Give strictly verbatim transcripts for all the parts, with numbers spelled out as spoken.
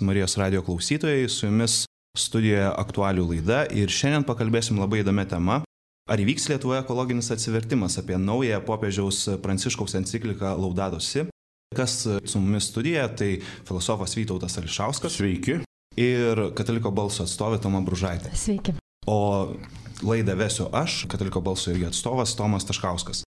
Marijos radijo klausytojai, su jumis studijoje aktualių laida ir šiandien pakalbėsim labai įdomią temą. Ar įvyks Lietuvoje ekologinis atsivertimas apie naują popiežiaus Pranciškaus encikliką Laudato Si? Kas su mumis studijoje, tai filosofas Vytautas Ališauskas. Sveiki. Ir Kataliko balso atstovė Toma Bružaitė. Sveiki. O laidą vesiu aš, Kataliko balso irgi atstovas Tomas Taškauskas.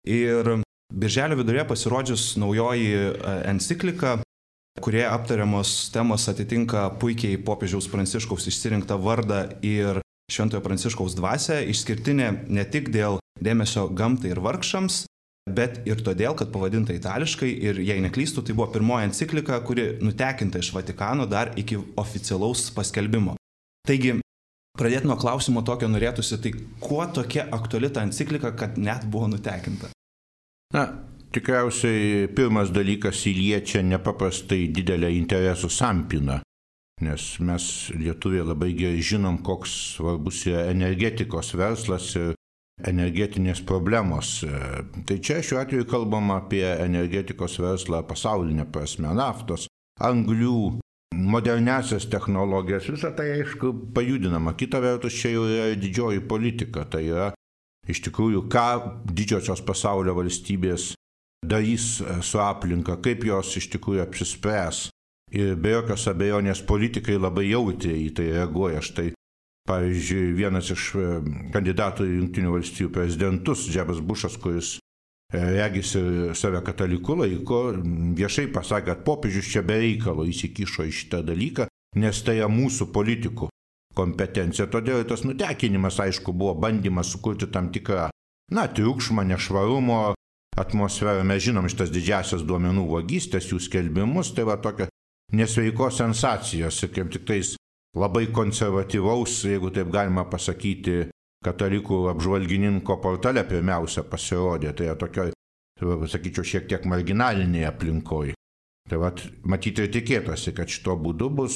Ir birželio viduryje pasirodžius naujoji enciklika, kurie aptariamos temos atitinka puikiai popiežiaus Pranciškaus išsirinktą vardą ir Šventojo Pranciškaus dvasią, išskirtinė ne tik dėl dėmesio gamtai ir vargšams, bet ir todėl, kad pavadinta itališkai ir, jei neklystu, tai buvo pirmoji enciklika, kuri nutekinta iš Vatikano dar iki oficialaus paskelbimo. Taigi, pradėti nuo klausimo tokio norėtųsi, tai kuo tokia aktuali ta enciklika, kad net buvo nutekinta? Na, tikriausiai pirmas dalykas įliečia nepaprastai didelę interesų sampyną, nes mes lietuviai labai gerai žinom, koks svarbus yra energetikos verslas ir energetinės problemos. Tai čia šiuo atveju kalbama apie energetikos verslą pasaulinę prasme, naftos, anglių, moderniasias technologijas, visą tai aišku pajudinama. Kita vertus, čia jau yra didžioji politika, tai yra iš tikrųjų, ką didžiosios pasaulio valstybės darys su aplinka, kaip jos iš tikrųjų apsispręs. Ir be jokios abejonės politikai labai jautriai į tai reaguoja. Štai, pavyzdžiui, vienas iš kandidatų į Jungtinių valstijų prezidentus, Džebas Bušas, kuris regis ir save kataliku laiko, viešai pasakė, kad popiežius čia be reikalo įsikišo į šitą dalyką, nes tai yra mūsų politikų kompetencija. Todėl tas nutekinimas, aišku, buvo bandymas sukurti tam tikrą, na, triukšmą, nešvarumo atmosferą. Mes žinom šitas didžiasias duomenų vagystės, jų skelbimus, tai va tokia nesveikos sensacijos ir kaip tik tais labai konservatyvaus, jeigu taip galima pasakyti, katalikų apžvalgininko portale pirmiausia pasirodė. Tai tokioj, sakyčiau, šiek tiek marginalinėje aplinkoje. Tai va, matyti ir tikėtasi, kad šito būdu bus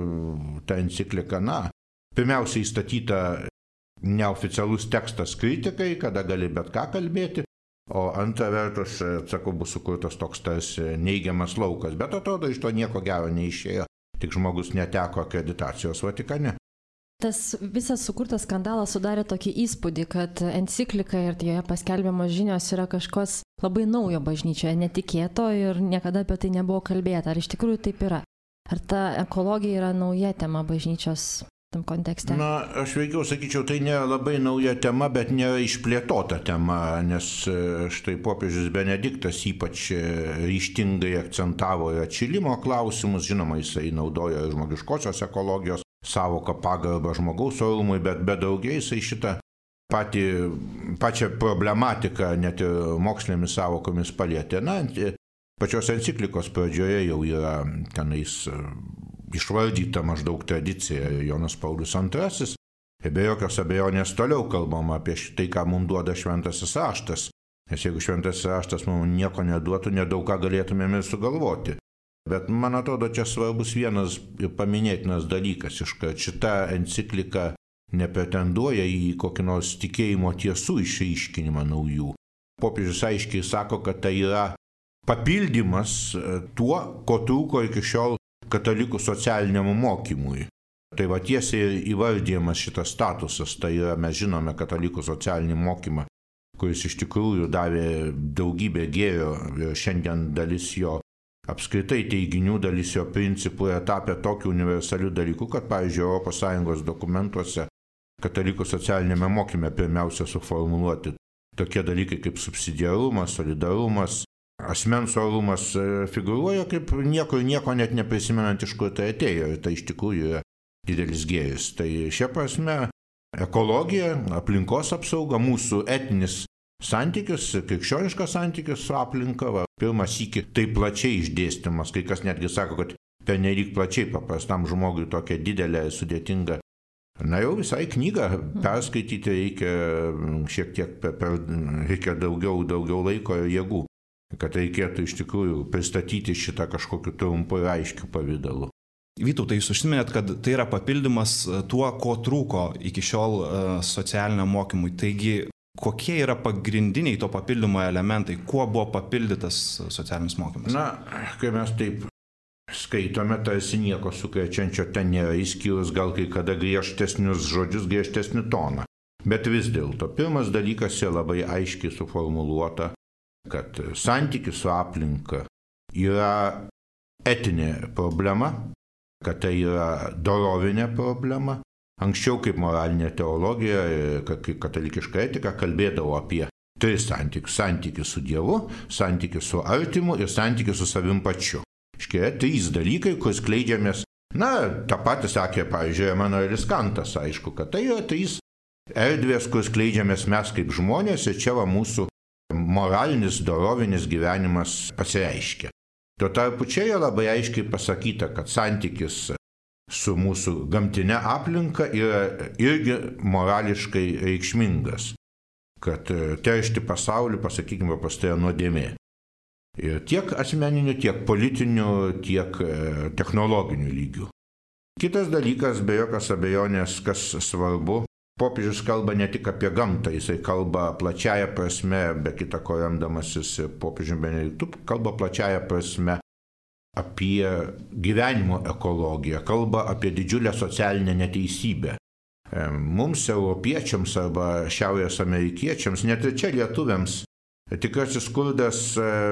ta enciklika, na, pirmiausia įstatyta neoficialus tekstas kritikai, kada gali bet ką kalbėti, o antra vertus, atsakau, bus sukurtas toks tarsi neigiamas laukas, bet atrodo, iš to nieko gero neišėjo, tik žmogus neteko akreditacijos Vatikane. Tas visas sukurtas skandalas sudarė tokį įspūdį, kad enciklika ir joje paskelbiamos žinios yra kažkas labai naujo bažnyčioje, netikėto ir niekada apie tai nebuvo kalbėta. Ar iš tikrųjų taip yra? Ar ta ekologija yra nauja tema bažnyčios tam kontekste? Na, aš veikiau sakyčiau, tai nėra labai nauja tema, bet nėra išplėtota tema, nes štai popiežius Benediktas ypač ryžtingai akcentavo ir atšilimo klausimus, žinoma, jisai naudojo žmogiškosios ekologijos savoką pagarbą žmogaus orumui, bet be daugiai jisai šitą patį, pačią problematiką net ir mokslinėmis savokomis palietė. Na, pačios enciklikos pradžioje jau yra tenais išvardyta maždaug tradicija Jonas Paulius antrasis. Ir be jokios abejonės toliau kalbama apie tai, ką mums duoda šventasis raštas. Nes jeigu šventasis raštas mums nieko neduotų, nedaug ką galėtumėme ir sugalvoti. Bet man atrodo, čia svarbus vienas ir paminėtinas dalykas, iš kad šita enciklika nepretenduoja į kokį nors tikėjimo tiesų išryškinimą naujų. Popiežius aiškiai sako, kad tai yra papildymas tuo, ko trūko iki šiol katalikų socialiniam mokymui. Tai va tiesiai įvardyjamas šitas statusas, tai yra, mes žinome katalikų socialinį mokymą, kuris iš tikrųjų davė daugybę gėrio ir šiandien dalis jo apskritai teiginių, dalis jo principų yra tapę tokiu universaliu dalyku, kad, pavyzdžiui, Europos Sąjungos dokumentuose katalikų socialinėme mokyme pirmiausia suformuluoti tokie dalykai kaip subsidiarumas, solidarumas, asmens orumas figūruoja kaip nieko nieko net neprisimenant, iš kur tai atėjo. Ir tai iš tikrųjų yra didelis gėris. Tai šia prasme ekologija, aplinkos apsauga, mūsų etinis santykis, krikščioniškas santykis su aplinka, va, pirmas sykį taip plačiai išdėstymas, kai kas netgi sako, kad pernelyg plačiai paprastam žmogui tokia didelė, sudėtinga. Na jau visai knygą perskaityti reikia šiek tiek per, per, reikia daugiau, daugiau laiko ir jėgų, kad reikėtų iš tikrųjų pristatyti šitą kažkokiu trumpu ir aiškiu pavidalu. Vytautai, jūs užsiminėt, kad tai yra papildymas tuo, ko trūko iki šiol socialiniam mokymui. Taigi, kokie yra pagrindiniai to papildymo elementai? Kuo buvo papildytas socialinis mokymas? Na, kai mes taip skaitome, tarsi nieko sukrečiančio ten nėra, išskyrus gal kai kada griežtesnius žodžius, griežtesnį toną. Bet vis dėlto, pirmas dalykas yra labai aiškiai suformuluota, kad santykis su aplinka yra etinė problema, kad tai yra dorovinė problema. Anksčiau kaip moralinė teologija, kaip katalikiška etika kalbėdavo apie tris santykius. Santykis su Dievu, santykis su artimu ir santykis su savim pačiu. Škia trys dalykai, kur skleidžiamės. Na, tą patį sakė, pavyzdžiui, Emanuelis Kantas, aišku, kad tai yra trys erdvės, kur skleidžiamės mes kaip žmonės ir čia va mūsų moralinis, dorovinis gyvenimas pasireiškia. Tuo tarpu čia yra labai aiškiai pasakyta, kad santykis su mūsų gamtinė aplinka yra irgi morališkai reikšmingas, kad teršti pasaulį, pasakykime, paprastai nuodėmė. Ir tiek asmeninių, tiek politinių, tiek technologinių lygių. Kitas dalykas, be jokios abejonės, kas svarbu, popiežius kalba ne tik apie gamtą, jisai kalba plačiaja prasme, be kita ko remdamasis popiežiumi Benediktu, kalba plačiaja prasme apie gyvenimo ekologiją, kalba apie didžiulę socialinę neteisybę. Mums, europiečiams arba šiaurės amerikiečiams, net ir čia lietuviams, tikrasis skurdas,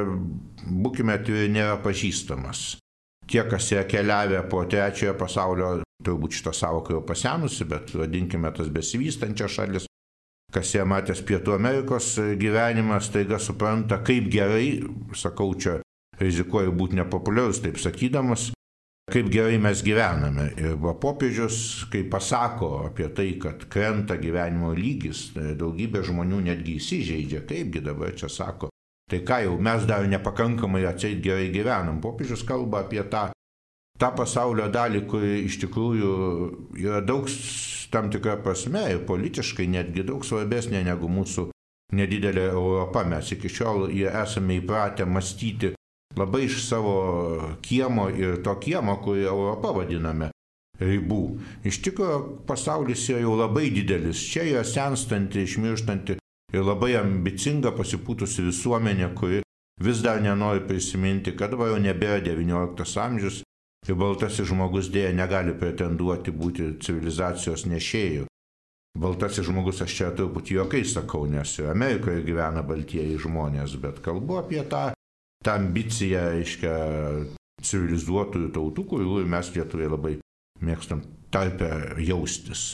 būkime atviri, nėra pažįstamas. Tie, kas yra keliavę po trečiojo pasaulio, turbūt šitą savoką jau pasenusi, bet vadinkime tas besivystančias šalis, kas yra matęs Pietų Amerikos gyvenimą, staiga supranta, kaip gerai, sakau čia, rizikuoju būti nepopuliarus, taip sakydamas, kaip gerai mes gyvename. Ir va, popiežius, kai pasako apie tai, kad krenta gyvenimo lygis, daugybė žmonių netgi įsižeidžia, kaipgi dabar čia sako, tai ką jau, mes dar nepakankamai atseit gerai gyvenam. Popiežius kalba apie tą, tą pasaulio dalį, kuri iš tikrųjų yra daug tam tikrą prasme ir politiškai netgi daug svarbesnė negu mūsų nedidelė Europa. Mes iki šiol esame įpratę mąstyti labai iš savo kiemo ir to kiemo, kurį Europą vadiname, ribų. Iš tikrųjų, pasaulis yra jau labai didelis. Čia yra senstanti, išmirštanti ir labai ambicinga pasipūtusi visuomenė, kuri vis dar nenori prisiminti, kad jau nebėra devynioliktas amžius ir baltasis žmogus dėja negali pretenduoti būti civilizacijos nešėjų. Baltasis žmogus, aš čia truputį juokais sakau, nes Amerikoje gyvena baltieji žmonės, bet kalbu apie tą tą ambiciją, aiškia, civilizuotųjų tautų, kurių mes lietuviai labai mėgstam tarpe jaustis.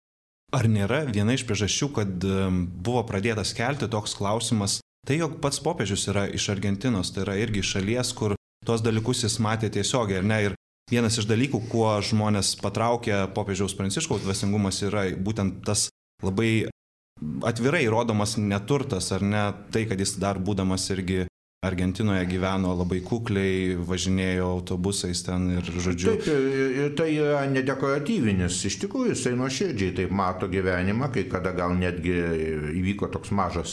Ar nėra viena iš priežasčių, kad buvo pradėtas kelti toks klausimas, tai jog pats popiežius yra iš Argentinos, tai yra irgi šalies, kur tuos dalykus jis matė tiesiogiai, ar ne? Ir vienas iš dalykų, kuo žmonės patraukia popiežiaus Pranciškaus dvasingumas, yra būtent tas labai atvirai rodomas neturtas, ar ne? Tai, kad jis dar būdamas irgi Argentinoje gyveno labai kukliai, važinėjo autobusais ten ir žodžiu. Taip, ir tai yra nedekoratyvinis. Iš tikrųjų, jisai nuoširdžiai taip mato gyvenimą, kai kada gal netgi įvyko toks mažas,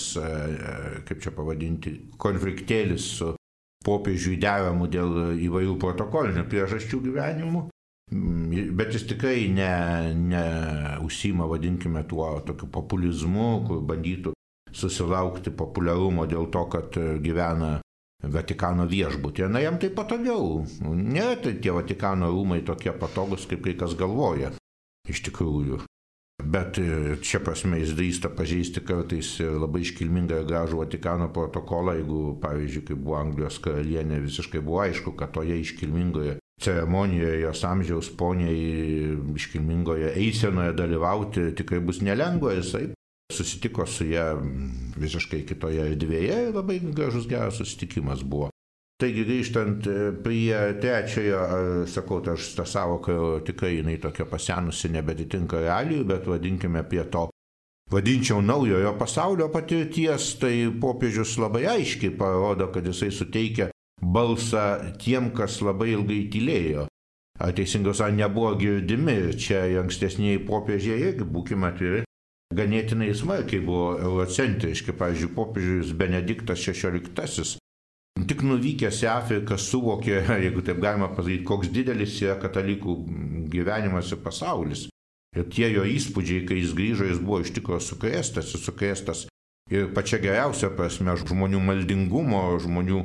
kaip čia pavadinti, konfliktėlis su popiežiui deramu dėl įvairių protokolinių priežasčių gyvenimų. Bet jis tikrai ne, ne užsiima, vadinkime, tuo tokiu populizmu, kur bandytų susilaukti populiarumo dėl to, kad gyvena Vatikano viešbutyje. Na, jam tai patogiau. Nėra tai tie Vatikano rūmai tokie patogus, kaip kai kas galvoja. Iš tikrųjų. Bet čia prasme jis drįsta pažeisti kartais labai iškilmingą ir gražų Vatikano protokolą, jeigu, pavyzdžiui, kaip buvo Anglijos karalienė, visiškai buvo aišku, kad toje iškilmingoje ceremonijoje jos amžiaus poniai iškilmingoje eisenoje dalyvauti tikrai bus nelengva. Jisai susitiko su ją visiškai kitoje erdvėje ir labai gražus geras susitikimas buvo. Taigi grįžtant prie trečiojo, sakau, tai aš tą savoką tikrai jinai tokia pasenusi, nebetitinka realijų, bet vadinkime prie to, vadinčiau naujojo pasaulio patirties, tai popiežius labai aiškiai parodo, kad jisai suteikia balsą tiem, kas labai ilgai tylėjo. Ar teisingas, ar nebuvo girdimi, čia ankstesniai popiežiai irgi, būkime atviri, ganėtinai smarkiai buvo eurocentriški. Pavyzdžiui, popiežius Benediktas šešioliktasis tik nuvykęs į Afriką suvokė, jeigu taip galima pasakyti, koks didelis yra katalikų gyvenimas ir pasaulis. Ir tie jo įspūdžiai, kai jis grįžo, jis buvo iš tikrųjų sukrėstas, sukrėstas ir pačia geriausia prasme žmonių maldingumo, žmonių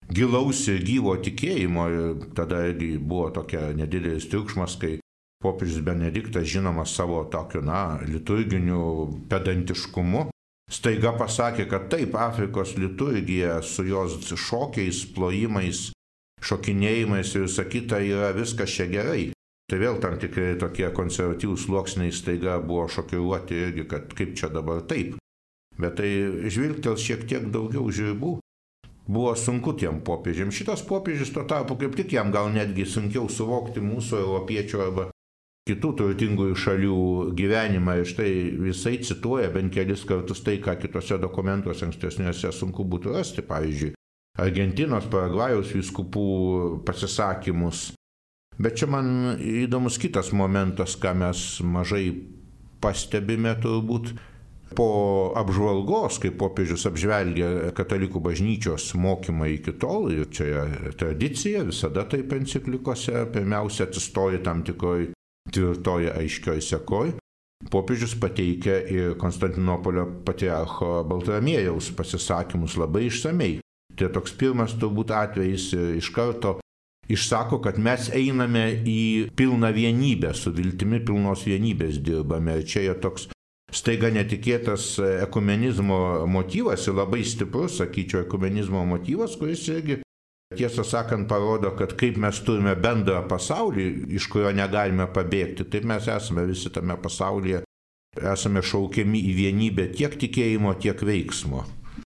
gilaus ir gyvo tikėjimo. Ir tada irgi buvo tokia nedidelis triukšmas, kai popiežius Benediktas, žinomas savo tokiu, na, liturginiu pedantiškumu, staiga pasakė, kad taip, Afrikos liturgija su jos šokiais, plojimais, šokinėjimais ir visa kita yra viskas čia gerai. Tai vėl tam tikrai tokie konservatyvūs sluoksniai staiga buvo šokiruoti irgi, kad kaip čia dabar taip. Bet tai žvilgtels šiek tiek daugiau žibų. Buvo sunku tiem popiežiams. Šitas popiežius tuo tarpu kaip tik jam gal netgi sunkiau suvokti mūsų europiečių arba kitų turtingųjų šalių gyvenimą. Ir štai visai cituoja bent kelis kartus tai, ką kitose dokumentuose ankstesniuose sunku būtų rasti. Pavyzdžiui, Argentinos, Paragvajaus vyskupų pasisakymus. Bet čia man įdomus kitas momentas, ką mes mažai pastebime turbūt. Po apžvalgos, kai popiežius apžvelgia katalikų bažnyčios mokymą iki tol, ir čia yra tradicija, visada taip enciklikose, pirmiausia atsistoja tam tikroj tvirtoje aiškioj sekoj. Popiežius pateikia ir Konstantinopolio patriarcho Baltramiejaus pasisakymus labai išsamei. Tai toks pirmas turbūt atvejis iš karto išsako, kad mes einame į pilną vienybę, su viltimi pilnos vienybės dirbame. Ir čia yra toks staiga netikėtas ekumenizmo motyvas ir labai stiprus, sakyčiau, ekumenizmo motyvas, kuris irgi, tiesą sakant, parodo, kad kaip mes turime bendrą pasaulį, iš kurio negalime pabėgti, taip mes esame visi tame pasaulyje, esame šaukiami į vienybę tiek tikėjimo, tiek veiksmo.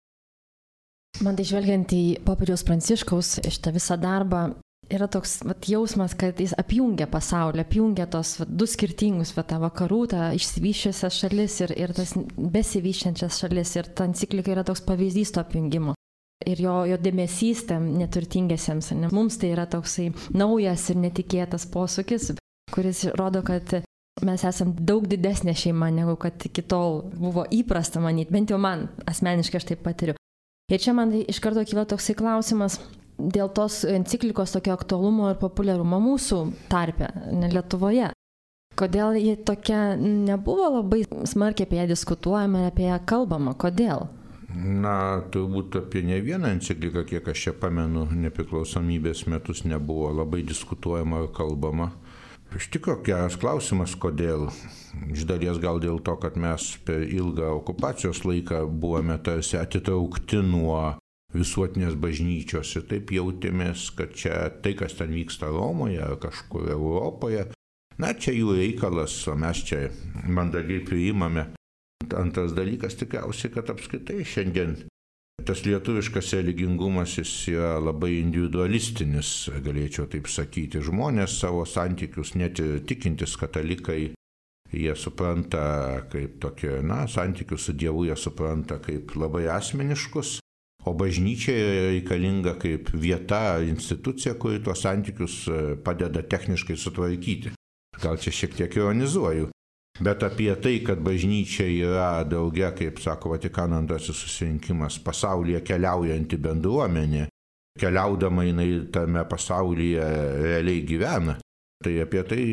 Man tai žvelgiant į popiežiaus Pranciškaus šitą visą darbą, yra toks vat, jausmas, kad jis apjungia pasaulį, apjungia tos vat, du skirtingus, vat, tą vakarų, tą išsivyščiusias šalis ir, ir tas besivyščiančias šalis. Ir ta enciklika yra toks pavyzdys to apjungimo. Ir jo, jo dėmesys tam neturtingiesiems. Ne? Mums tai yra toksai naujas ir netikėtas posūkis, kuris rodo, kad mes esam daug didesnė šeima, negu kad iki tol buvo įprasta manyti. Bent jau man asmeniškai aš taip patiriu. Ir čia man iš karto kyla toksai klausimas, dėl tos enciklikos tokio aktualumo ir populiarumo mūsų tarpe, ne Lietuvoje. Kodėl ji tokia nebuvo labai smarkiai apie ją diskutuojama ir apie ją kalbama? Kodėl? Na, turbūt apie ne vieną encikliką, kiek aš čia pamenu, nepriklausomybės metus nebuvo labai diskutuojama ir kalbama. Iš tikrųjų, geras klausimas, kodėl. Iš dalies gal dėl to, kad mes per ilgą okupacijos laiką buvome tarsi atitraukti nuo visuotinės bažnyčios ir taip jautėmės, kad čia tai, kas ten vyksta Romoje ar kažkur Europoje, na, čia jų reikalas, o mes čia mandagiai priimame. Antras dalykas tikriausiai, kad apskritai šiandien tas lietuviškas religingumas jis yra labai individualistinis, galėčiau taip sakyti. Žmonės savo santykius, net ir tikintis katalikai, jie supranta kaip tokie, na, santykius su Dievu jie supranta kaip labai asmeniškus. O bažnyčia reikalinga kaip vieta, institucija, kuri tuos santykius padeda techniškai sutvarkyti. Gal čia šiek tiek ironizuoju. Bet apie tai, kad bažnyčia yra drauge, kaip sako Vatikano antrasis susirinkimas, pasaulyje keliaujanti bendruomenė, keliaudama jinai tame pasaulyje realiai gyvena. Tai apie tai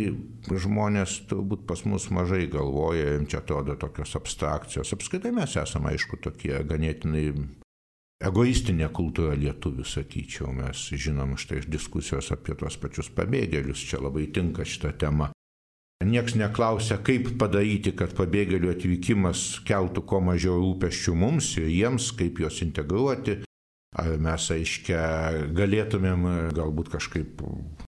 žmonės turbūt pas mus mažai galvoja, jiems čia atrodo tokios abstrakcijos. Apskritai mes esame, aišku, tokie ganėtinai egoistinė kultūra lietuvių, sakyčiau. Mes žinom štai iš diskusijos apie tuos pačius pabėgėlius, čia labai tinka šitą temą. Niekas neklausia, kaip padaryti, kad pabėgėlių atvykimas keltų kuo mažiau rūpesčių mums ir jiems, kaip juos integruoti. Ar mes, aiškia, galėtumėm galbūt kažkaip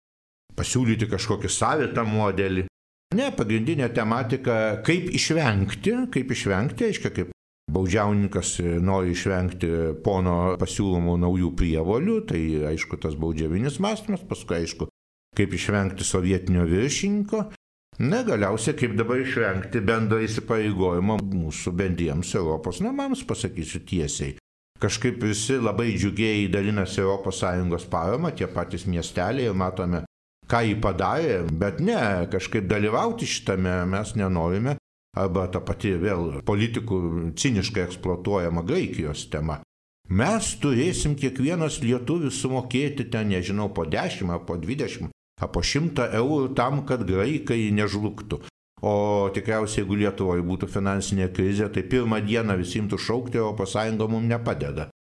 pasiūlyti kažkokį savitą modelį. Ne, pagrindinė tematika, kaip išvengti, kaip išvengti, aiškia, kaip baudžiauninkas nori išvengti pono pasiūlomų naujų prievolių, tai aišku tas baudžiavinis mąstymas, paskui aišku, kaip išvengti sovietinio viršininko, na galiausiai kaip dabar išvengti bendrą įsipareigojimą mūsų bendriems Europos namams, pasakysiu tiesiai. Kažkaip visi labai džiugiai dalinasi Europos Sąjungos paramą, tie patys miesteliai, ir matome, ką jį padarė, bet ne, kažkaip dalyvauti šitame mes nenorime. Arba ta pati vėl politikų ciniškai eksploatuojama Graikijos tema. Mes turėsim kiekvienas lietuvis sumokėti ten, nežinau, po dešimt, ar po dvidešimt, ar po šimtą eurų tam, kad graikai nežlugtų. O tikriausiai, jeigu Lietuvoje būtų finansinė krizė, tai pirmą dieną visi imtų šaukti, Europos Sąjunga mums nepadeda.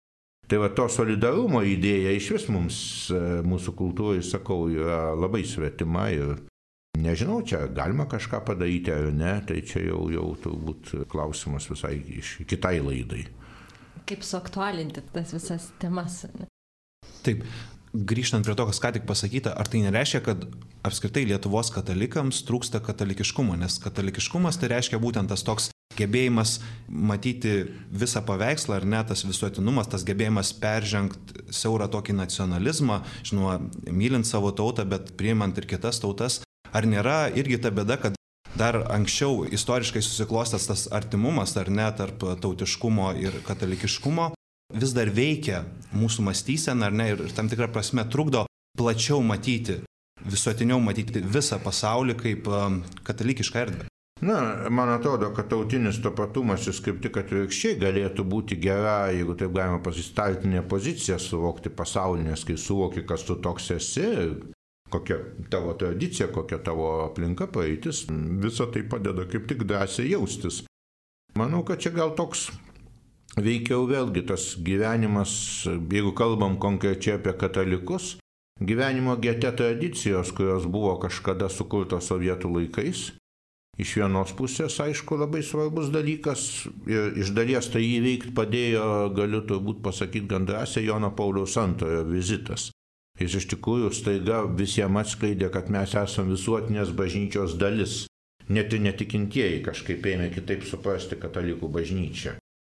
Tai va to solidarumo idėja iš vis mums, mūsų kultūrai, sakau, yra labai svetima ir nežinau, čia galima kažką padaryti ar ne, tai čia jau, jau turbūt klausimas visai iš kitai laidai. Kaip suaktualinti tas visas temas? Taip, grįžtant prie to, kas ką tik pasakyta, ar tai nereiškia, kad apskritai Lietuvos katalikams trūksta katalikiškumo, nes katalikiškumas tai reiškia būtent tas toks gebėjimas matyti visą paveikslą, ar ne, tas visuotinumas, tas gebėjimas peržengti siaurą tokį nacionalizmą, žinoma, mylint savo tautą, bet priimant ir kitas tautas. Ar nėra irgi ta bėda, kad dar anksčiau istoriškai susiklostęs tas artimumas, ar ne, tarp tautiškumo ir katalikiškumo vis dar veikia mūsų mąstyseną, ar ne, ir tam tikrą prasme trukdo plačiau matyti, visuotiniau matyti visą pasaulį kaip katalikišką erdvę? Na, man atrodo, kad tautinis tapatumas jis kaip tik atvirkščiai galėtų būti gera, jeigu taip galima pasistartinė pozicija, suvokti pasaulinės, kai suvoki, kas tu toks esi, kokia tavo tradicija, kokia tavo aplinka, praeitis, visą tai padeda kaip tik drąsiai jaustis. Manau, kad čia gal toks veikiau vėlgi tas gyvenimas, jeigu kalbam konkrečiai apie katalikus, gyvenimo gete tradicijos, kurios buvo kažkada sukurtos sovietų laikais, iš vienos pusės, aišku, labai svarbus dalykas ir iš dalies tai įveikti padėjo, galiu turbūt pasakyti gan drąsiai, Jono Pauliaus antrojo vizitas. Jis iš tikrųjų staiga visiems atskleidė, kad mes esame visuotinės bažnyčios dalis. Net ir netikintieji kažkaip ėmė kitaip suprasti katalikų bažnyčią.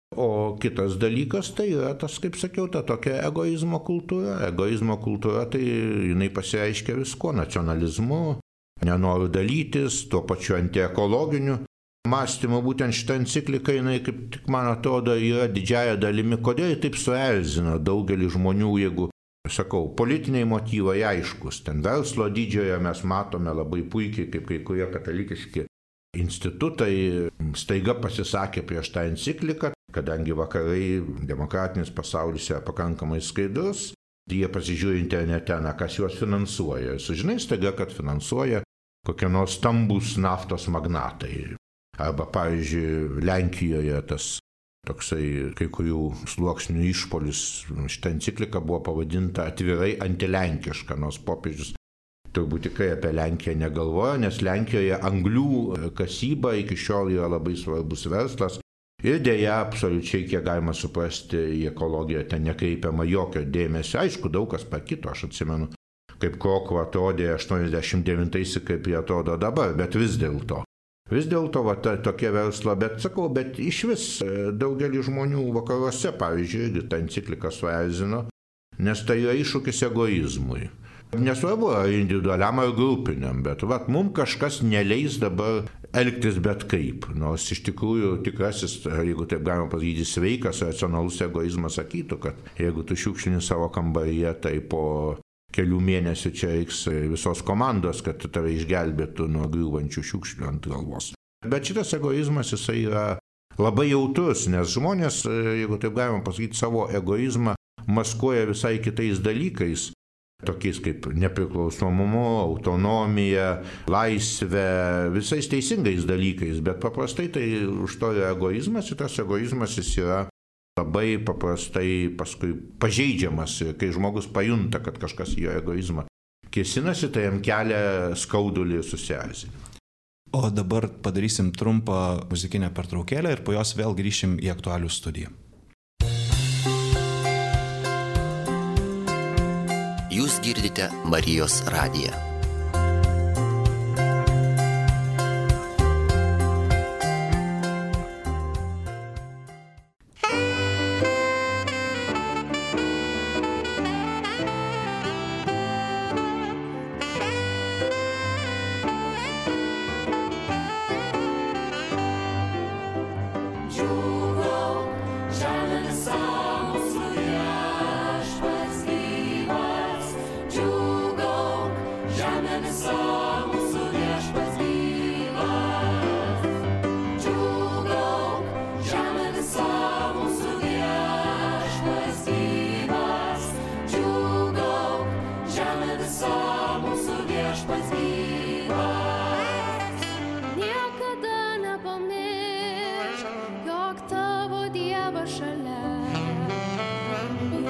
O kitas dalykas tai yra tas, kaip sakiau, ta tokia egoizmo kultūra. Egoizmo kultūra tai jinai pasireiškia visko, nacionalizmu, nenoru dalytis, tuo pačiu antiekologiniu mąstymu. Būtent šitą encikliką, jinai, kaip tik man atrodo, yra didžiaja dalimi, kodėl taip suerzina daugelį žmonių, jeigu, sakau, politiniai motyvai aiškus. Ten verslo didžioje mes matome labai puikiai, kaip kai kurie katalikiški institutai staiga pasisakė prieš tą encikliką, kadangi vakarai, demokratinis pasaulis yra pakankamai skaidrus, jie pasižiūri internete, na, kas juos finansuoja. Ir sužinai staiga, kad finansuoja kokie nors stambus naftos magnatai. Arba, pavyzdžiui, Lenkijoje tas toksai kai kurių sluoksnių išpolis, šitą encikliką buvo pavadinta atvirai antilenkiška, nors popiežius turbūt tikrai apie Lenkiją negalvoja, nes Lenkijoje anglių kasyba iki šiol yra labai svarbus verslas. Ir dėja, absoliučiai, kiek galima suprasti, į ekologiją ten nekreipiama jokio dėmesio. Aišku, daug kas pakito, aš atsimenu, kaip Krokuva atrodė aštuoniasdešimt devintais, kaip jie atrodo dabar, bet vis dėlto. Vis dėlto, va, ta, tokie verslo, bet sakau, bet iš vis daugelį žmonių vakaruose, pavyzdžiui, ta enciklika suerzino, nes tai yra iššūkis egoizmui. Nesvarbu, ar individualiam ar grupiniam, bet vat, mums kažkas neleis dabar elgtis bet kaip. Nors iš tikrųjų tikrasis, jeigu taip galima pasakyti, sveikas, racionalus egoizmas sakytų, kad jeigu tu šiukšlini savo kambaryje, tai po kelių mėnesių čia reiks visos komandos, kad tave išgelbėtų nuo griūvančių šiukšlių ant galvos. Bet šitas egoizmas, jisai yra labai jautrus, nes žmonės, jeigu taip galima pasakyti, savo egoizmą maskuoja visai kitais dalykais. Tokiais kaip nepriklausomumu, autonomija, laisvė, visais teisingais dalykais, bet paprastai tai už to yra egoizmas ir tas egoizmas jis yra labai paprastai paskui pažeidžiamas ir kai žmogus pajunta, kad kažkas jo egoizmą kėsinasi, tai jam kelia skaudulį ir susierzinimą. O dabar padarysim trumpą muzikinę pertraukėlę ir po jos vėl grįšim į aktualių studiją. Jūs girdite Marijos radiją. Niekada nepamiršk, jog tavo Dievas šalia.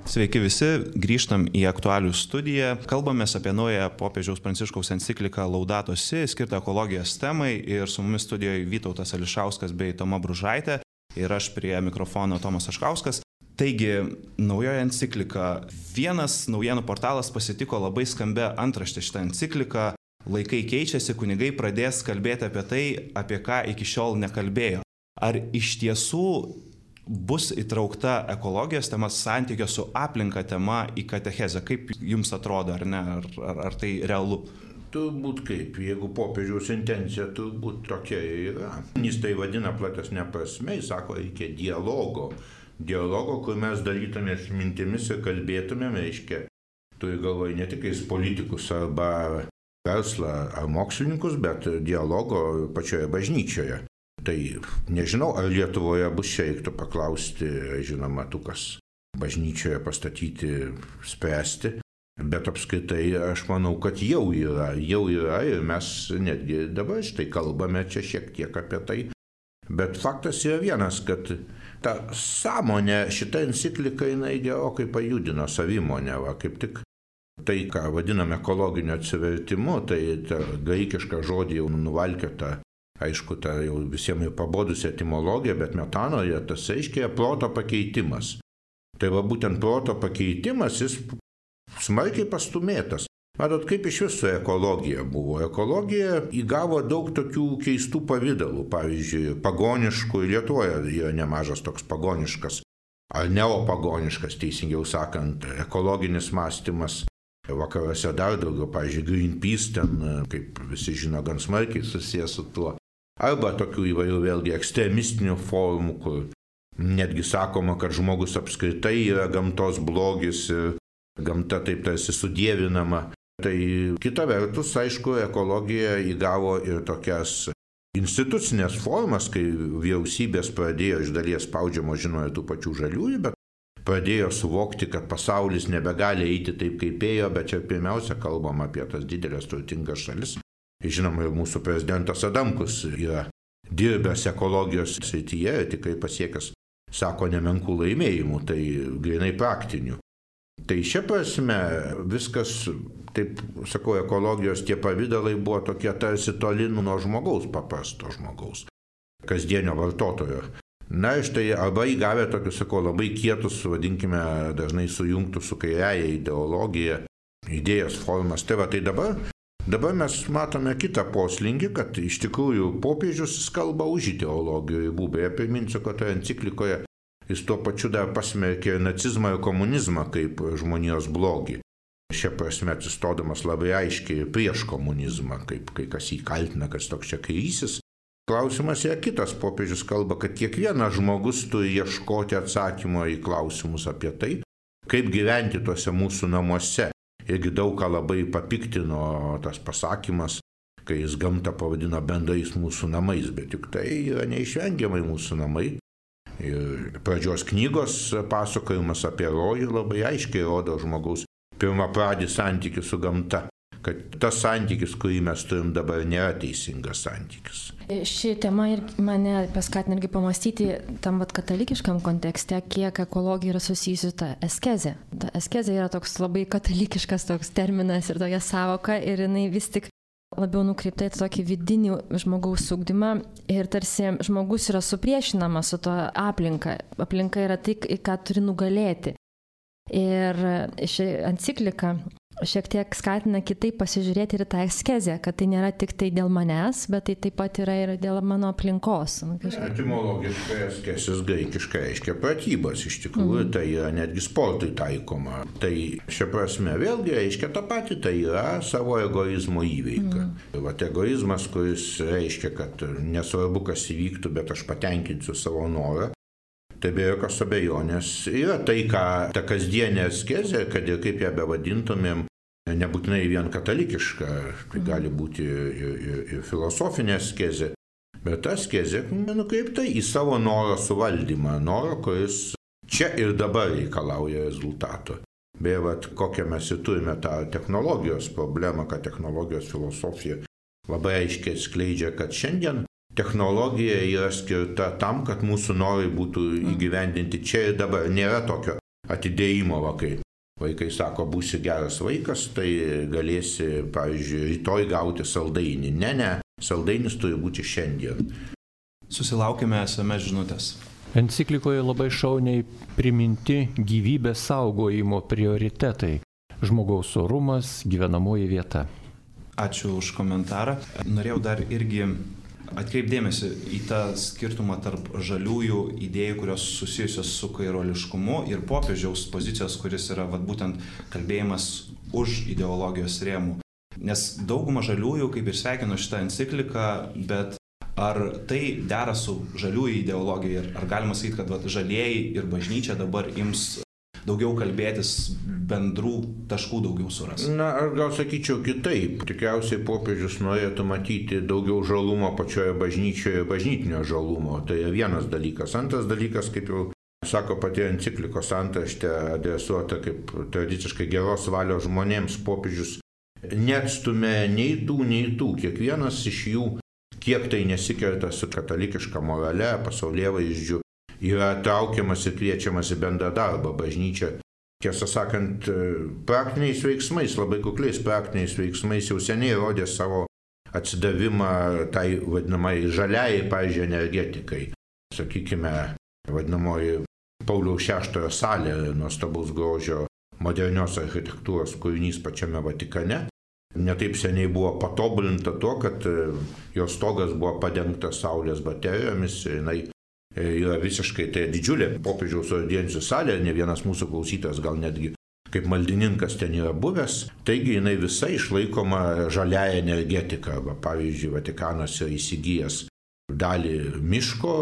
Sveiki visi, grįžtam į aktualių studiją. Kalbamės apie naują popiežiaus Pranciškaus encikliką Laudato Si, skirtą ekologijos temai, ir su mumis studijoje Vytautas Ališauskas bei Toma Bružaitė ir aš prie mikrofono Tomas Aškauskas. Taigi, naujoji enciklika. Vienas naujienų portalas pasitiko labai skambia antraštė šitą encikliką. Laikai keičiasi, kunigai pradės kalbėti apie tai, apie ką iki šiol nekalbėjo. Ar iš tiesų bus įtraukta ekologijos tema, santykio su aplinka tema į katechezę? Kaip jums atrodo, ar ne? Ar, ar, ar tai realu? Turbūt kaip, jeigu popiežiaus intencija turbūt tokia yra. Jis tai vadina platesnė prasme, jis sako, reikia dialogo. Dialogo, kur mes dalytumės mintimis ir kalbėtumėm, reiškia, turi galvoje ne tik politikus arba verslą ar mokslininkus, bet dialogo pačioje bažnyčioje. Tai nežinau, ar Lietuvoje bus čia, reiktų paklausti, žinoma, tų, kas bažnyčioje pastatyti, spręsti, bet apskritai aš manau, kad jau yra, jau yra ir mes netgi dabar štai kalbame čia šiek tiek apie tai. Bet faktas yra vienas, kad ta sąmonė, šita enciklika, jinai gerokai pajudino savimonę, va, kaip tik tai, ką vadiname ekologiniu atsivertimu, tai ta graikiška žodį jau nuvalkiota. Aišku, ta jau visiems jau pabodusi etimologija, bet metanoje tas reiškia proto pakeitimas. Tai va būtent proto pakeitimas, jis smarkiai pastumėtas. Matot, kaip iš viso ekologija buvo. Ekologija įgavo daug tokių keistų pavydalų. Pavyzdžiui, pagoniškų, Lietuvoje yra nemažas toks pagoniškas, ar neopagoniškas, teisingiau sakant, ekologinis mąstymas. Vakaruose dar daugiau, pavyzdžiui, Greenpeace ten, kaip visi žino, gan smarkiai susijęs su tuo. Arba tokių įvairių vėlgi ekstremistinių formų, kur netgi sakoma, kad žmogus apskritai yra gamtos blogis ir gamta taip tarsi sudievinama. Tai kita vertus, aišku, ekologija įgavo ir tokias institucinės formas, kai vyriausybės pradėjo iš dalies spaudžiamo, žinoma, tų pačių žaliųjų, bet pradėjo suvokti, kad pasaulis nebegali eiti taip, kaip ėjo, bet čia pirmiausia kalbam apie tas didelės turtingas šalis. Žinoma, ir mūsų prezidentas Adamkus yra dirbęs ekologijos srityje ir tikrai pasiekęs, sako, nemenkų laimėjimų, tai grinai praktinių. Tai šia prasme viskas, taip sakau, ekologijos tie pavydalai buvo tokie tarsi toli nuo žmogaus, paprasto žmogaus, kasdienio vartotojo. Na, štai arba įgavę tokius, sakau, labai kietus, vadinkime, dažnai sujungtų su kairiaja ideologija, idėjas formas. Tai va, tai dabar, dabar mes matome kitą poslinkį, kad iš tikrųjų popiežius kalba už ideologijų ribų. Beje, priminsiu, kad toje enciklikoje jis tuo pačiu dar pasmerkė nacizmą ir komunizmą kaip žmonijos blogį. Šia prasme atsistodamas labai aiškiai prieš komunizmą, kaip kai kas jį kaltina, kad toks čia kairysis. Klausimas yra kitas. Popiežius kalba, kad kiekvienas žmogus turi ieškoti atsakymo į klausimus apie tai, kaip gyventi tuose mūsų namuose. Irgi daug ką labai papiktino tas pasakymas, kai jis gamtą pavadino bendrais mūsų namais, bet juk tai yra neišvengiamai mūsų namai. Ir pradžios knygos pasakojimas apie rojų labai aiškiai rodo žmogaus pirmą pradį santykių su gamta, kad tas santykis, kurį mes turim dabar, nėra teisingas santykis. Ši tema ir mane paskatina irgi pamastyti tam vat katalikiškam kontekste, kiek ekologija yra susijusi su ta askezė. Ta askezė yra toks labai katalikiškas toks terminas ir tokia savoka, ir jinai vis tik labiau nukreipta į tokį vidinį žmogaus ugdymą, ir tarsi žmogus yra supriešinamas su to aplinka. Aplinka yra tai, ką turi nugalėti. Ir ši enciklika šiek tiek skatina kitaip pasižiūrėti ir tą askezę, kad tai nėra tik tai dėl manęs, bet tai taip pat yra ir dėl mano aplinkos. Etimologiškai askezės graikiškai reiškia pratybas, iš tikrųjų, mm. tai yra netgi sportui taikoma. Tai šia prasme vėlgi reiškia tą patį, tai yra savo egoizmo įveika. Mm. Vat egoizmas, kuris reiškia, kad nesvarbu, kas įvyktų, bet aš patenkinsiu savo norą. Tai be jokios abejonės yra tai, ką ta kasdienė askezė, kad ir kaip ją bevadintumėm, nebūtinai vien katalikiška, tai gali būti ir, ir, ir filosofinė askezė, bet ta askezė nukreipta į savo noro suvaldymą, noro, kuris čia ir dabar reikalauja rezultato. Beje, vat, kokią mes ir turime tą technologijos problemą, kad technologijos filosofija labai aiškiai atskleidžia, kad šiandien technologija yra skirta tam, kad mūsų norai būtų įgyvendinti čia ir dabar. Nėra tokio atidėjimo, va, kai vaikai sako, būsi geras vaikas, tai galėsi, pavyzdžiui, rytoj gauti saldainį. Ne, ne, saldainis turi būti šiandien. Susilaukime S M S žinutės. Enciklikoje labai šauniai priminti gyvybės saugojimo prioritetai. Žmogaus orumas, gyvenamoji vieta. Ačiū už komentarą. Norėjau dar irgi atkreipdėmėsi į tą skirtumą tarp žaliųjų idėjų, kurios susijusios su kairoliškumu ir popiežiaus pozicijos, kuris yra vat, būtent kalbėjimas už ideologijos rėmų. Nes dauguma žaliųjų kaip ir sveikino šitą encikliką, bet ar tai dera su žaliųjų ideologija? Ar galima sakyti, kad vat, žalieji ir bažnyčia dabar ims daugiau kalbėtis, bendrų taškų daugiau suras? Na, aš gal sakyčiau kitaip. Tikriausiai popiežius norėtų matyti daugiau žalumo pačioje bažnyčioje, bažnytinio žalumo. Tai vienas dalykas. Antras dalykas, kaip jau sako pati enciklikos antraštė, adresuota kaip tradiciškai geros valios žmonėms, popiežius neatstumė nei tų, nei tų. Kiekvienas iš jų, kiek tai nesikerta su katalikiška morale, pasaulėvaizdžiu, yra traukiamas ir kviečiamas į bendrą darbą. Bažnyčia, tiesą sakant, praktiniais veiksmais, labai kukliais praktiniais veiksmais jau seniai rodė savo atsidavimą tai vadinamai žaliai, pavyzdžiui, energetikai. Sakykime, vadinamoji Pauliaus šeštojo salė, nuostabaus grožio modernios architektūros kūrinys pačiame Vatikane. Netaip seniai buvo patobulinta to, kad jos stogas buvo padengtas saulės baterijomis ir jinai yra visiškai, tai didžiulė popiežiaus audiencijų salė, ne vienas mūsų klausytojas gal netgi kaip maldininkas ten yra buvęs, taigi jinai visa išlaikoma žaliąją energetiką. Va, pavyzdžiui, Vatikanas yra įsigijęs dalį miško,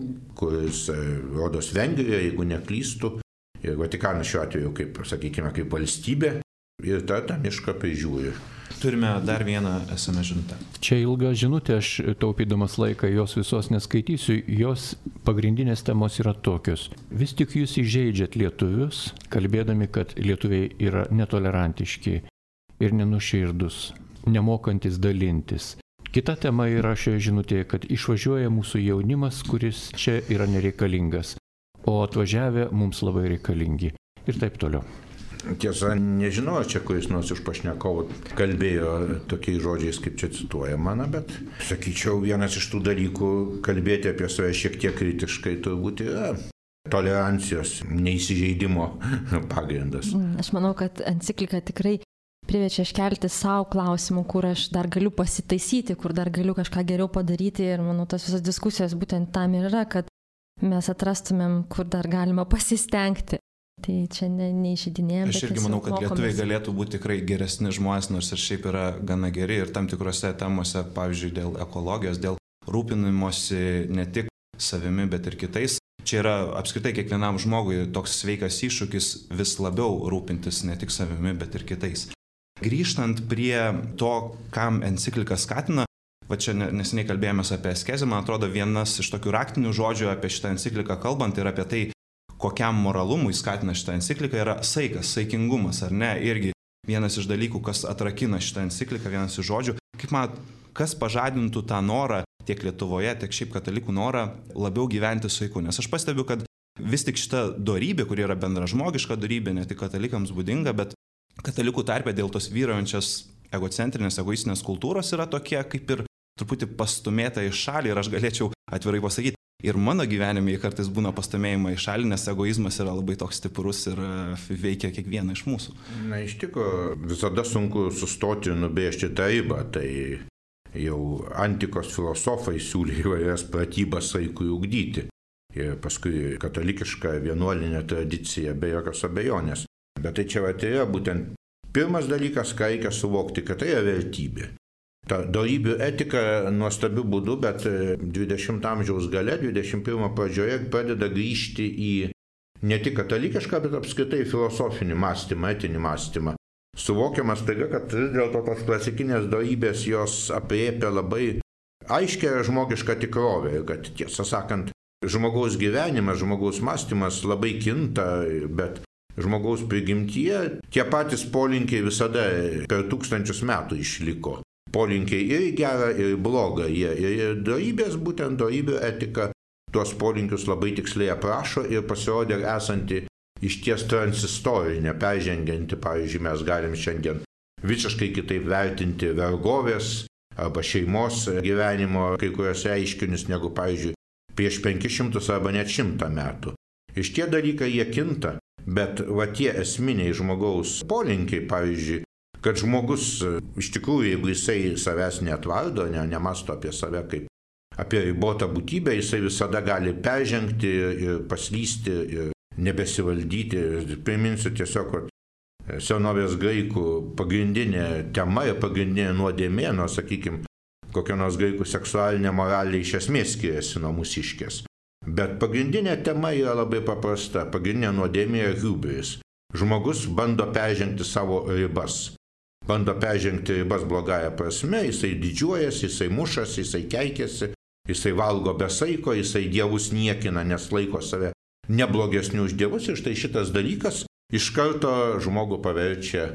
kuris rodos Vengrijoje, jeigu neklystu, ir Vatikanas šiuo atveju, kaip, sakykime, kaip valstybė, ir tą, tą mišką prižiūri. Turime dar vieną S M S žinutę. Čia ilga žinutė, aš taupydamas laiką jos visos neskaitysiu, jos pagrindinės temos yra tokios. Vis tik jūs įžeidžiat lietuvius, kalbėdami, kad lietuviai yra netolerantiški ir nenuširdus, nemokantis dalintis. Kita tema yra šioje žinutėje, kad išvažiuoja mūsų jaunimas, kuris čia yra nereikalingas, o atvažiavę mums labai reikalingi ir taip toliau. Tiesa, nežinau, čia kuris nors iš pašnekovų kalbėjo tokiais žodžiais, kaip čia cituoja mano, bet sakyčiau, vienas iš tų dalykų kalbėti apie save šiek tiek kritiškai turbūt yra tolerancijos, neįsižeidimo pagrindas. Aš manau, kad enciklika tikrai priverčia iškelti savo klausimų, kur aš dar galiu pasitaisyti, kur dar galiu kažką geriau padaryti ir manau, tas visas diskusijos būtent tam ir yra, kad mes atrastumėm, kur dar galima pasistengti. Tai čia ne, neišidinėjom. Aš irgi manau, kad lietuviai galėtų būti tikrai geresni žmonės, nors ir šiaip yra gana geri ir tam tikrose temose, pavyzdžiui, dėl ekologijos, dėl rūpinimosi ne tik savimi, bet ir kitais. Čia yra apskritai kiekvienam žmogui toks sveikas iššūkis vis labiau rūpintis ne tik savimi, bet ir kitais. Grįžtant prie to, kam enciklika skatina, va čia neseniai kalbėjomės apie askezę, man atrodo, vienas iš tokių raktinių žodžių apie šitą encikliką kalbant ir apie tai, kokiam moralumui skatina šitą encikliką, yra saikas, saikingumas, ar ne? Irgi vienas iš dalykų, kas atrakina šitą encikliką, vienas iš žodžių. Kaip man, kas pažadintų tą norą, tiek Lietuvoje, tiek šiaip katalikų norą, labiau gyventi saiku? Nes aš pastebiu, kad vis tik šita dorybė, kuri yra bendražmogiška dorybė, ne tik katalikams būdinga, bet katalikų tarpe dėl tos vyraujančios egocentrinės, egoistinės kultūros yra tokie kaip ir truputį pastumėta į šalį ir aš galėčiau atvirai pasakyti, ir mano gyvenime kartais būna pastumėjimai į šalį, nes egoizmas yra labai toks stiprus ir veikia kiekvieną iš mūsų. Na, iš tikrųjų, visada sunku sustoti ir nubrėžti tą ribą. Tai jau antikos filosofai siūlė įvairias pratybas saikui ugdyti. Ir paskui katalikiška vienuolinė tradicija be jokios abejonės. Bet tai čia va, tai yra būtent pirmas dalykas, ką reikia suvokti, kad tai yra vertybė. Ta dorybių etika nuostabiu būdu, bet dvidešimto amžiaus gale, dvidešimt pirmo pradžioje pradeda grįžti į ne tik katalikišką, bet apskritai filosofinį mąstymą, etinį mąstymą. Suvokiamas taiga, kad dėl to tos klasikinės dorybės jos apriepia labai aiškią žmogišką tikrovę ir kad, tiesą sakant, žmogaus gyvenimas, žmogaus mąstymas labai kinta, bet žmogaus prigimtyje tie patys polinkiai visada per tūkstančius metų išliko. Polinkiai ir į gerą, ir į blogą. Jie, ir dorybės, būtent, būtent dorybių etika tuos polinkius labai tiksliai aprašo ir pasirodė esanti išties transistorinė, peržengianti, pavyzdžiui, mes galim šiandien visiškai kitaip vertinti vergovės arba šeimos gyvenimo kai kurios reiškinius negu, pavyzdžiui, prieš penkis šimtus arba net šimtą metų. Iš tie dalykai jie kinta, bet va tie esminiai žmogaus polinkiai, pavyzdžiui, kad žmogus iš tikrųjų, jeigu jisai savęs neatvardo, ne, nemasto apie save kaip apie ribotą būtybę, jisai visada gali peržengti ir paslysti ir nebesivaldyti. Priminsiu tiesiog, kad senovės graikų pagrindinė tema ir pagrindinė nuodėmė, nuo, sakykime, kokia nors graikų seksualinė moralė iš esmės skiriasi nuo mūsiškės. Bet pagrindinė tema yra labai paprasta. Pagrindinė nuodėmė yra hubris. Žmogus bando peržengti savo ribas. Bando peržengti ribas blogąją prasme, jisai didžiuojasi, jisai mušasi, jisai keikiasi, jisai valgo be saiko, jisai dievus niekina, nes laiko save neblogesnių už dievus. Ir štai šitas dalykas iš karto žmogų paverčia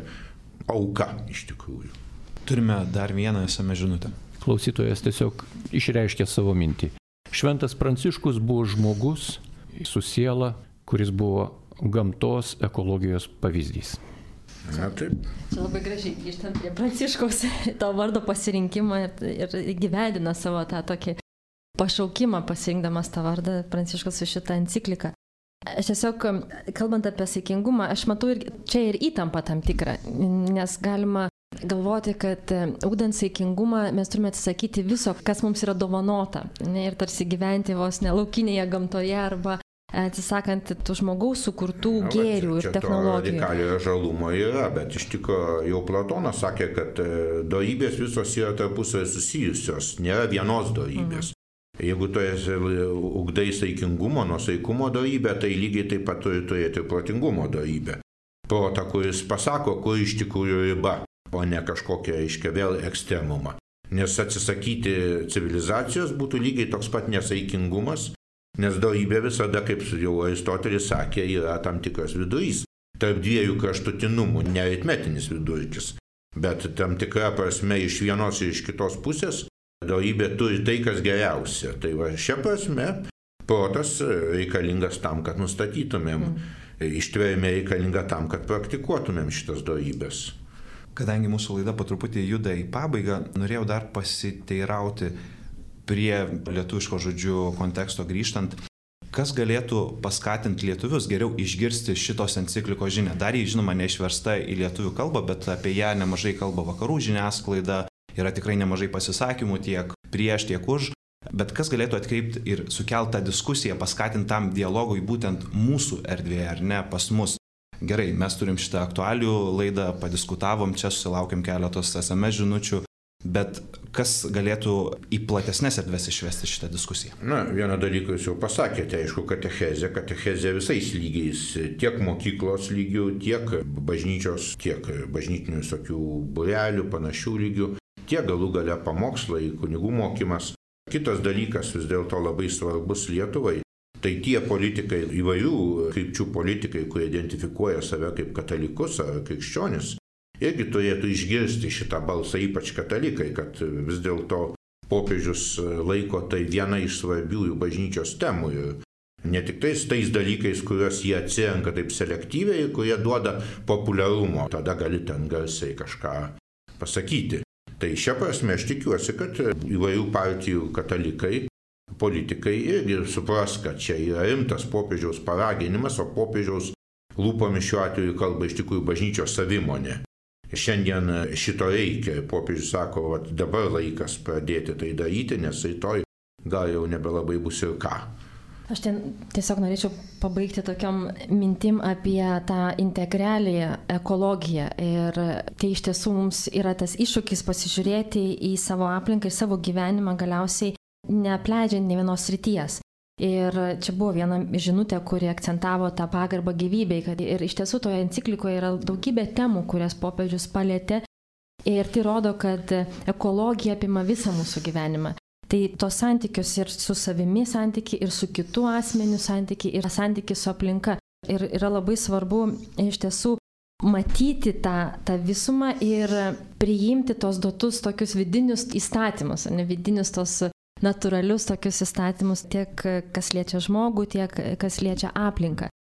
auka iš tikrųjų. Turime dar vieną esame žinutę. Klausytojas tiesiog išreiškė savo mintį. Šventas Pranciškus buvo žmogus su siela, kuris buvo gamtos ekologijos pavyzdys. Na taip. Čia labai gražiai grįžtant prie Pranciškaus, to vardo pasirinkimą ir gyvedina savo tą tokį pašaukimą, pasirinkdamas tą vardą Pranciškus su šitą encikliką. Aš tiesiog, kalbant apie saikingumą, aš matau ir čia ir įtampą tam tikrą, nes galima galvoti, kad ugdant saikingumą mes turime atsisakyti viso, kas mums yra dovanota, ne, ir tarsi gyventi vos ne laukinėje gamtoje arba atsisakant tų žmogaus sukurtų Na, gėrių va, ir technologijų. Čia to radikaliojo žalumo yra, bet iš tikrųjų jau Platonas sakė, kad dorybės visos yra tarpusavy susijusios, nėra vienos dorybės. Mhm. Jeigu tu esi ugdai saikingumo, nuosaikumo dorybę, tai lygiai taip pat turi turėti protingumo dorybę. Protą, kuris pasako, kur iš tikrųjų riba, o ne kažkokia, aiškia, vėl ekstremumą. Nes atsisakyti civilizacijos būtų lygiai toks pat nesaikingumas, nes dorybė visada, kaip jau Aristotelis sakė, yra tam tikras vidurys. Tarp dviejų kraštutinumų, ne aritmetinis vidurkis, bet tam tikra prasme iš vienos ir iš kitos pusės dorybė turi tai, kas geriausia. Tai va, šia prasme protas reikalingas tam, kad nustatytumėm, mm. ištvermė reikalinga tam, kad praktikuotumėm šitas dorybės. Kadangi mūsų laida po truputį juda į pabaigą, norėjau dar pasiteirauti prie lietuviško žodžių konteksto grįžtant, kas galėtų paskatinti lietuvius geriau išgirsti šitos enciklikos žinią. Dar jį, žinoma, neišversta į lietuvių kalbą, bet apie ją nemažai kalba vakarų žiniasklaida, yra tikrai nemažai pasisakymų tiek prieš, tiek už, bet kas galėtų atkreipti ir sukeltą diskusiją, paskatinti tam dialogui būtent mūsų erdvėje, ar ne, pas mus. Gerai, mes turim šitą aktualių laidą, padiskutavom, čia susilaukėm keletos es em es žinučių, bet kas galėtų į platesnės erdvės išvesti šitą diskusiją? Na, vieną dalyką jūs jau pasakėte, aišku, katechezė, katechezė visais lygiais, tiek mokyklos lygių, tiek bažnyčios, tiek bažnytinių visokių būrelių, panašių lygių, tiek galų gale pamokslai, kunigų mokymas. Kitas dalykas vis dėlto labai svarbus Lietuvai. Tai tie politikai, įvairių krypčių politikai, kurie identifikuoja save kaip katalikus ar krikščionis, irgi turėtų išgirsti šitą balsą, ypač katalikai, kad vis dėlto popiežius laiko tai viena iš svarbiųjų bažnyčios temų. Ir ne tik tais tais dalykais, kuriuos jie atsirenka taip selektyviai ir kurie duoda populiarumo, tada gali ten garsiai kažką pasakyti. Tai šia prasme aš tikiuosi, kad įvairių partijų katalikai, politikai irgi supras, kad čia yra rimtas popiežiaus paraginimas, o popiežiaus lūpomis šiuo atveju kalba iš tikrųjų bažnyčios savimonė. Šiandien šito reikia. Popiežius sako, vat dabar laikas pradėti tai daryti, nes rytoj gal jau nebelabai bus ir ką. Aš ten tiesiog norėčiau pabaigti tokiom mintim apie tą integralią ekologiją. Ir tai iš tiesų mums yra tas iššūkis pasižiūrėti į savo aplinką, į savo gyvenimą galiausiai neapleidžiant ne vienos srities. Ir čia buvo viena žinutė, kuri akcentavo tą pagarbą gyvybei, kad ir iš tiesų toje enciklikoje yra daugybė temų, kurias popiežius palėtė. Ir tai rodo, kad ekologija apima visą mūsų gyvenimą. Tai tos santykius ir su savimi santykiai, ir su kitu asmeniu santykiai, ir santykiai su aplinka. Ir yra labai svarbu iš tiesų matyti tą, tą visumą ir priimti tos duotus tokius vidinius įstatymus, ne vidinius tos natūralius tokius įstatymus, tiek kas liečia žmogų, tiek kas liečia aplinką.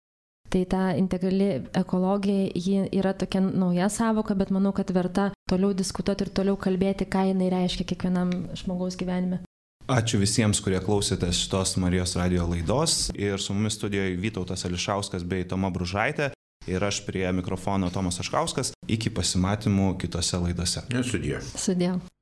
Tai ta integrali ekologija, ji yra tokia nauja savoka, bet manau, kad verta toliau diskutuoti ir toliau kalbėti, ką jinai reiškia kiekvienam žmogaus gyvenime. Ačiū visiems, kurie klausėtės šitos Marijos radijo laidos. Ir su mumis studijoje Vytautas Ališauskas bei Toma Bružaitė. Ir aš prie mikrofono Tomas Aškauskas. Iki pasimatymų kitose laidose. Sudie. Sudie.